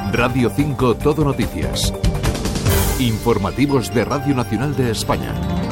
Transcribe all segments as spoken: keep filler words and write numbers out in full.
Radio cinco Todo Noticias. Informativos de Radio Nacional de España.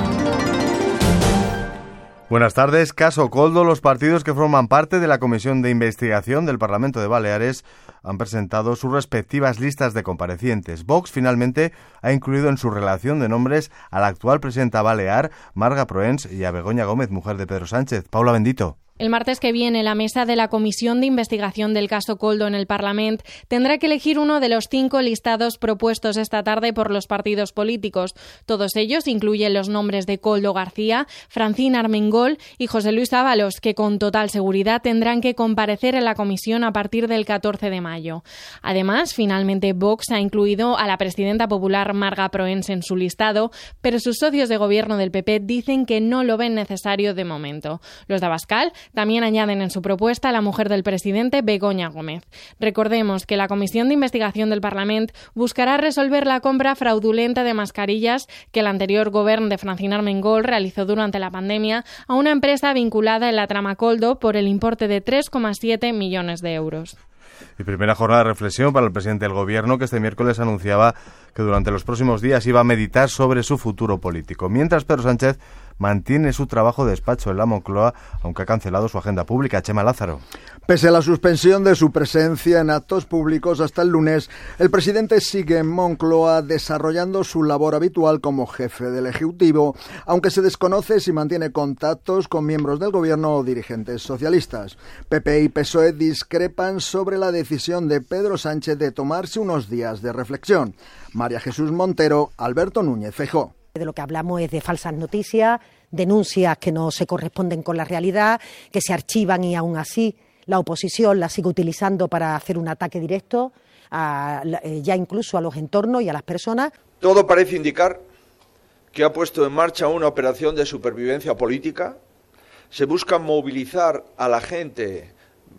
Buenas tardes. Caso Koldo. Los partidos que forman parte de la Comisión de Investigación del Parlamento de Baleares han presentado sus respectivas listas de comparecientes. Vox finalmente ha incluido en su relación de nombres a la actual presidenta balear, Marga Proens, y a Begoña Gómez, mujer de Pedro Sánchez. Paula Bendito. El martes que viene, la mesa de la Comisión de Investigación del caso Koldo en el Parlamento tendrá que elegir uno de los cinco listados propuestos esta tarde por los partidos políticos. Todos ellos incluyen los nombres de Koldo García, Francina Armengol y José Luis Ábalos, que con total seguridad tendrán que comparecer en la comisión a partir del catorce de mayo. Además, finalmente Vox ha incluido a la presidenta popular Marga Proens en su listado, pero sus socios de gobierno del P P dicen que no lo ven necesario de momento. Los de Abascal también añaden en su propuesta a la mujer del presidente, Begoña Gómez. Recordemos que la Comisión de Investigación del Parlamento buscará resolver la compra fraudulenta de mascarillas que el anterior gobierno de Francina Armengol realizó durante la pandemia a una empresa vinculada en la trama Koldo por el importe de tres coma siete millones de euros. Y primera jornada de reflexión para el presidente del Gobierno, que este miércoles anunciaba que durante los próximos días iba a meditar sobre su futuro político. Mientras Pedro Sánchez mantiene su trabajo de despacho en la Moncloa, aunque ha cancelado su agenda pública. Chema Lázaro. Pese a la suspensión de su presencia en actos públicos hasta el lunes, el presidente sigue en Moncloa desarrollando su labor habitual como jefe del Ejecutivo, aunque se desconoce si mantiene contactos con miembros del Gobierno o dirigentes socialistas. P P y P S O E discrepan sobre la decisión de Pedro Sánchez de tomarse unos días de reflexión. María Jesús Montero, Alberto Núñez Feijóo. De lo que hablamos es de falsas noticias, denuncias que no se corresponden con la realidad, que se archivan y aún así la oposición las sigue utilizando para hacer un ataque directo, a, ya incluso a los entornos y a las personas. Todo parece indicar que ha puesto en marcha una operación de supervivencia política. Se busca movilizar a la gente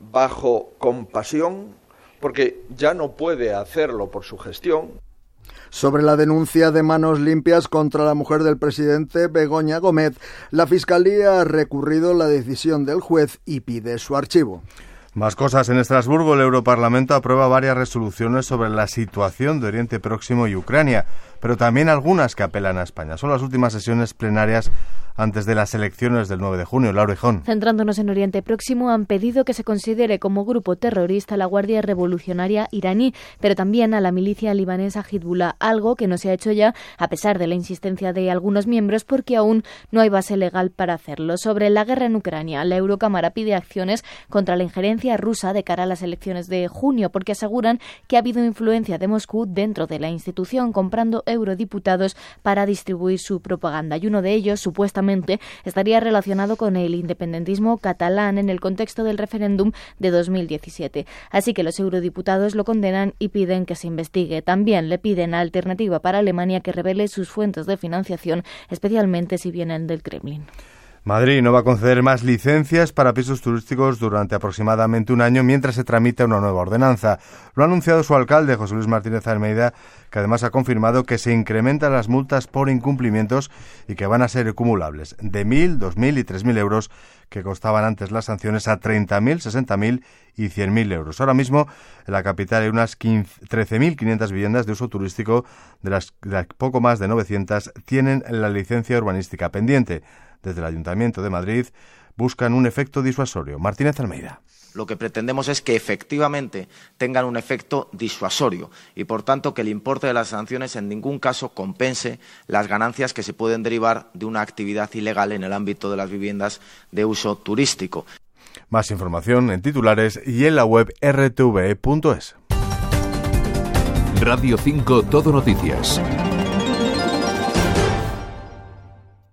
bajo compasión, porque ya no puede hacerlo por su gestión. Sobre la denuncia de manos limpias contra la mujer del presidente, Begoña Gómez, la Fiscalía ha recurrido la decisión del juez y pide su archivo. Más cosas. En Estrasburgo, el Europarlamento aprueba varias resoluciones sobre la situación de Oriente Próximo y Ucrania, pero también algunas que apelan a España. Son las últimas sesiones plenarias antes de las elecciones del nueve de junio. Laura Hijón. Centrándonos en Oriente Próximo, han pedido que se considere como grupo terrorista a la Guardia Revolucionaria iraní, pero también a la milicia libanesa Hezbollah, algo que no se ha hecho ya, a pesar de la insistencia de algunos miembros, porque aún no hay base legal para hacerlo. Sobre la guerra en Ucrania, la Eurocámara pide acciones contra la injerencia rusa de cara a las elecciones de junio, porque aseguran que ha habido influencia de Moscú dentro de la institución, comprando eurodiputados para distribuir su propaganda. Y uno de ellos, supuestamente, estaría relacionado con el independentismo catalán en el contexto del referéndum de dos mil diecisiete. Así que los eurodiputados lo condenan y piden que se investigue. También le piden a Alternativa para Alemania que revele sus fuentes de financiación, especialmente si vienen del Kremlin. Madrid no va a conceder más licencias para pisos turísticos durante aproximadamente un año mientras se tramita una nueva ordenanza. Lo ha anunciado su alcalde, José Luis Martínez Almeida, que además ha confirmado que se incrementan las multas por incumplimientos y que van a ser acumulables de mil, dos mil y tres mil euros, que costaban antes las sanciones, a treinta mil, sesenta mil y cien mil euros. Ahora mismo en la capital hay unas trece mil quinientas viviendas de uso turístico, de las, de las poco más de novecientas tienen la licencia urbanística pendiente. Desde el Ayuntamiento de Madrid buscan un efecto disuasorio. Martínez Almeida. Lo que pretendemos es que efectivamente tengan un efecto disuasorio y, por tanto, que el importe de las sanciones en ningún caso compense las ganancias que se pueden derivar de una actividad ilegal en el ámbito de las viviendas de uso turístico. Más información en titulares y en la web erre te ve punto es. Radio cinco Todo Noticias.